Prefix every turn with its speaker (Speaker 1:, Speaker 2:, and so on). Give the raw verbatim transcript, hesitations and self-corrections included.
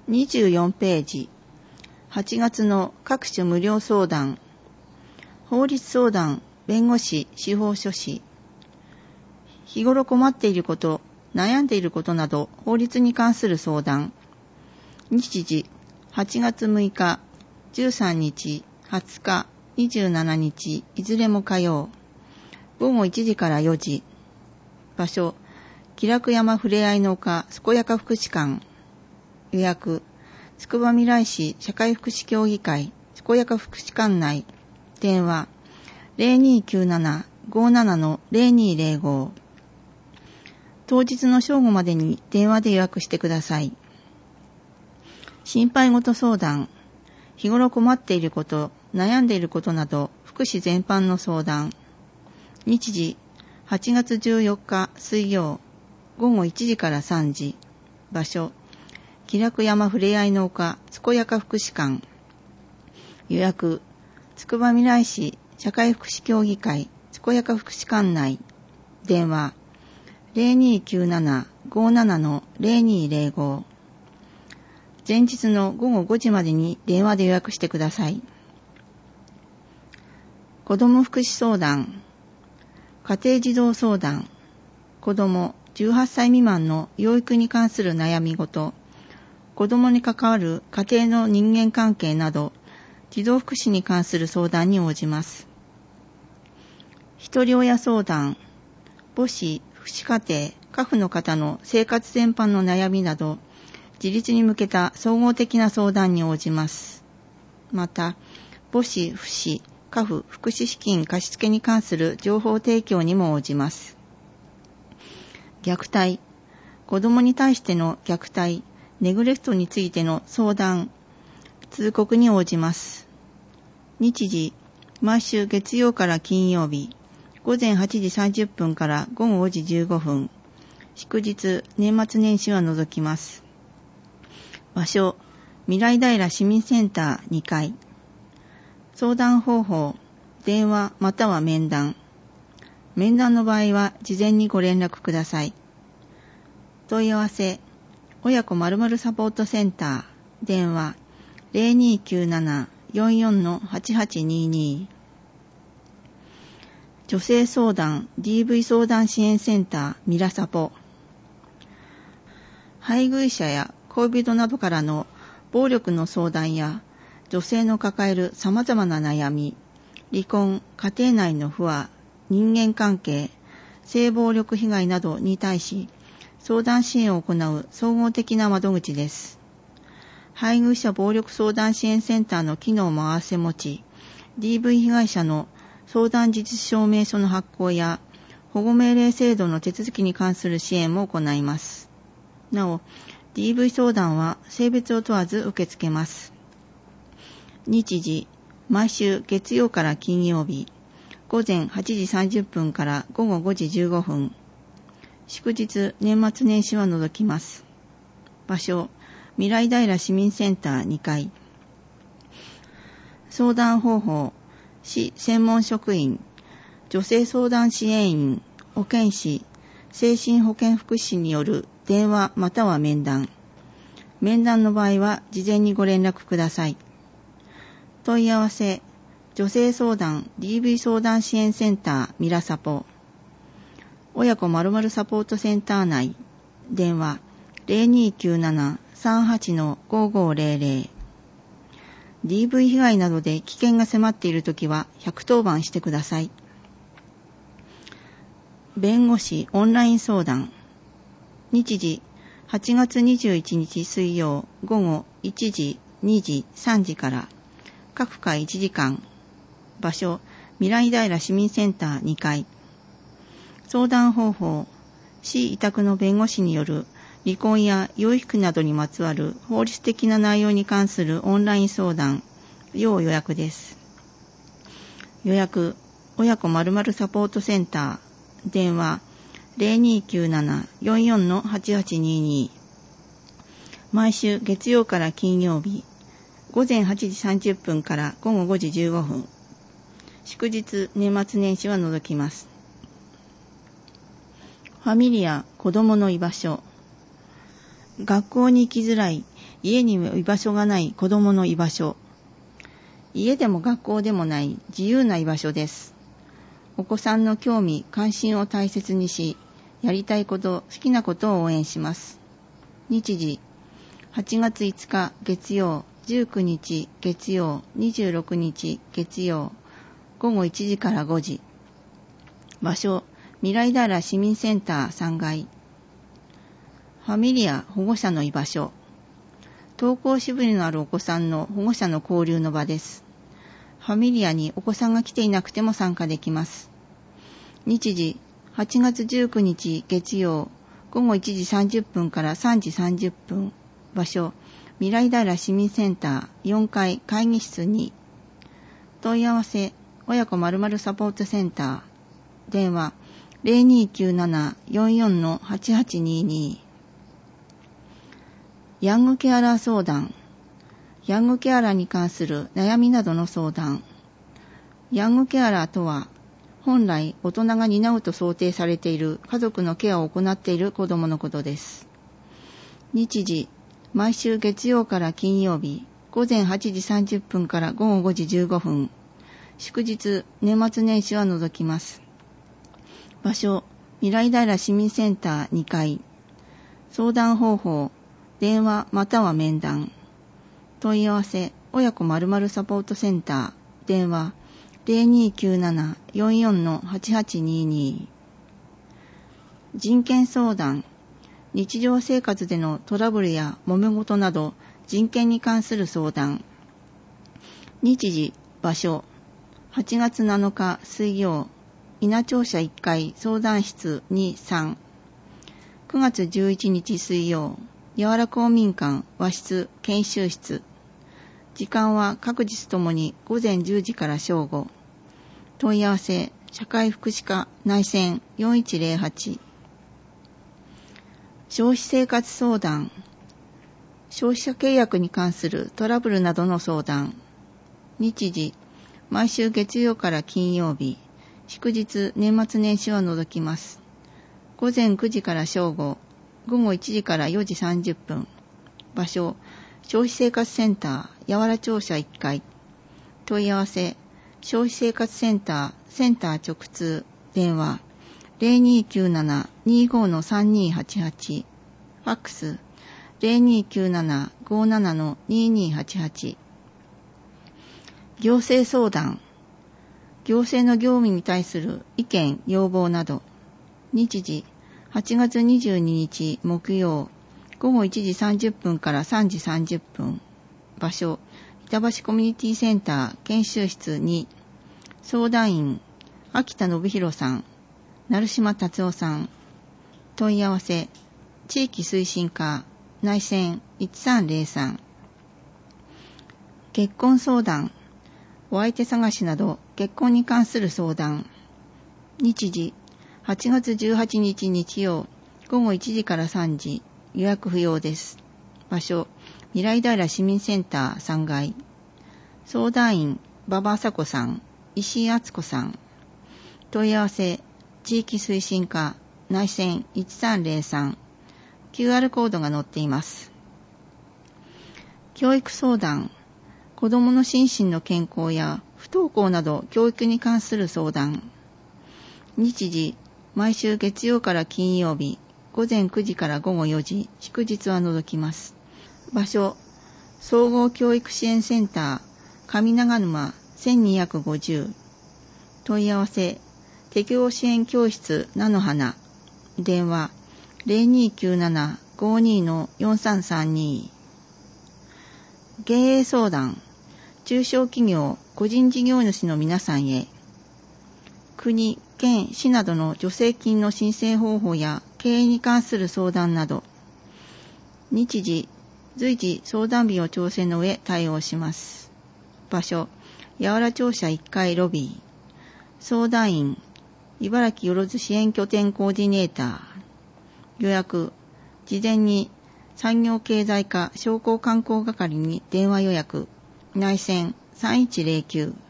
Speaker 1: にじゅうよんページ、はちがつの各種無料相談、法律相談、弁護士、司法書士、日頃困っていること、悩んでいることなど法律に関する相談、日時、はちがつむいか、じゅうさんにち、はつか、にじゅうしちにち、いずれも火曜、ごごいちじからよじ、場所、気楽山ふれあいの丘健やか福祉館、予約、つくばみらい市社会福祉協議会健やか福祉館内、電話 ゼロにーきゅうなな ごーなな の ゼロにーゼロご、当日の正午までに電話で予約してください。心配事相談、日頃困っていること、悩んでいることなど福祉全般の相談、日時はちがつじゅうよっか水曜、ごごいちじからさんじ、場所、気楽山ふれあいの丘健やか福祉館、予約、つくばみらい市社会福祉協議会健やか福祉館内、電話、ゼロにーきゅうなな ごーなな の ゼロにーゼロご、前日のごごごじまでに電話で予約してください。子ども福祉相談、家庭児童相談、子どもじゅうはっさい未満の養育に関する悩み事、子どもに関わる家庭の人間関係など、児童福祉に関する相談に応じます。ひとり親相談、母子、福祉家庭、家父の方の生活全般の悩みなど、自立に向けた総合的な相談に応じます。また、母子、父子、家父、福祉資金貸付に関する情報提供にも応じます。虐待、子どもに対しての虐待、ネグレクトについての相談、通告に応じます。日時、毎週月曜から金曜日、ごぜんはちじさんじゅっぷんからごごごじじゅうごふん、祝日、年末年始は除きます。場所、未来平市民センターにかい。相談方法、電話または面談。面談の場合は事前にご連絡ください。問い合わせ、親子〇〇サポートセンター、電話 ゼロにーきゅうなな よんよん の はちはちにーにー。女性相談 ディーブイ 相談支援センターミラサポ。配偶者や恋人などからの暴力の相談や女性の抱える様々な悩み、離婚、家庭内の不和、人間関係、性暴力被害などに対し相談支援を行う総合的な窓口です。配偶者暴力相談支援センターの機能も併せ持ち、ディーブイ 被害者の相談事実証明書の発行や保護命令制度の手続きに関する支援も行います。なお、ディーブイ 相談は性別を問わず受け付けます。日時、毎週月曜から金曜日、ごぜんはちじさんじゅっぷんからごごごじじゅうごふん、祝日、年末年始は除きます。場所、未来平市民センターにかい。相談方法、市専門職員、女性相談支援員、保健師、精神保健福祉士による電話または面談。面談の場合は事前にご連絡ください。問い合わせ、女性相談 ディーブイ 相談支援センターミラサポ。親子〇〇サポートセンター内、電話 ゼロにーきゅうなな さんはち の ごごゼロゼロ。ディーブイ 被害などで危険が迫っているときはひゃくとおばんしてください。弁護士オンライン相談。日時、はちがつにじゅういちにち水曜ごごいちじ、にじ、さんじから、各回いちじかん。場所、未来平市民センターにかい。相談方法、市委託の弁護士による離婚や養育などにまつわる法律的な内容に関するオンライン相談、要予約です。予約、親子〇〇サポートセンター、電話ゼロにーきゅうなな よんよん の はちはちにーにー。毎週月曜から金曜日、ごぜんはちじさんじゅっぷんからごごごじじゅうごふん。祝日、年末年始は除きます。ファミリア、子供の居場所。学校に行きづらい、 家に居場所がない子供の居場所。家でも学校でもない自由な居場所です。お子さんの興味・関心を大切にし、やりたいこと、好きなことを応援します。日時、はちがついつか月曜、じゅうくにち月曜、にじゅうろくにち月曜、ごごいちじからごじ。場所、未来平市民センターさんがい。ファミリア保護者の居場所。登校しぶりのあるお子さんの保護者の交流の場です。ファミリアにお子さんが来ていなくても参加できます。日時、はちがつじゅうくにち月曜、ごごいちじさんじゅっぷんからさんじさんじゅっぷん。場所、未来平市民センターよんかい会議室に。問い合わせ、親子〇〇サポートセンター。電話、ゼロにーきゅうなな よんよん はちはちにーにー。ヤングケアラー相談。ヤングケアラーに関する悩みなどの相談。ヤングケアラーとは、本来大人が担うと想定されている家族のケアを行っている子供のことです。日時、毎週月曜から金曜日、ごぜんはちじさんじゅっぷんからごごごじじゅうごふん。祝日、年末年始は除きます。場所、未来平市民センターにかい。相談方法、電話または面談。問い合わせ、親子〇〇サポートセンター。電話、ゼロにーきゅうなな よんよん はちはちにーにー。人権相談。日常生活でのトラブルや揉め事など人権に関する相談。日時、場所、はちがつなのか水曜、稲庁舎いっかい相談室にさん。くがつじゅういちにち水曜、やわら公民館和室研修室。時間は各日ともにごぜんじゅうじから正午。問い合わせ、社会福祉課内線よんいちゼロはち。消費生活相談。消費者契約に関するトラブルなどの相談。日時、毎週月曜から金曜日。祝日、年末年始は除きます。ごぜんくじから正午。ごごいちじからよじさんじゅっぷん。場所、消費生活センター、やわら庁舎いっかい。問い合わせ、消費生活センター、センター直通。電話、ゼロにーきゅうなな にーごー さんにーはちはち。ファックス、ゼロにーきゅうなな ごーなな にーにーはちはち。行政相談。行政の業務に対する意見、要望など。日時、はちがつにじゅうににち木曜、ごごいちじさんじゅっぷんからさんじさんじゅっぷん。場所、板橋コミュニティセンター研修室に。相談員、秋田信弘さん、成島達夫さん。問い合わせ、地域推進課内線いちさんゼロさん。結婚相談。お相手探しなど結婚に関する相談。日時、はちがつじゅうはちにち日曜、ごごいちじからさんじ、予約不要です。場所、未来平市民センターさんがい。相談員、馬場麻子さん、石井敦子さん。問い合わせ、地域推進課内線いちさんゼロさん。キューアール コードが載っています。教育相談。子どもの心身の健康や不登校など教育に関する相談。日時、毎週月曜から金曜日、ごぜんくじからごごよじ、祝日は除きます。場所、総合教育支援センター、上長沼せんにひゃくごじゅう。問い合わせ、適応支援教室菜の花。電話、ゼロにーきゅうなな ごーにー よんさんさんに。経営相談。中小企業、個人事業主の皆さんへ。国、県、市などの助成金の申請方法や経営に関する相談など。日時、随時相談日を調整の上対応します。場所、やわら庁舎いっかいロビー。相談員、茨城よろず支援拠点コーディネーター。予約、事前に産業経済課商工観光係に電話予約。内線さんいちゼロきゅう。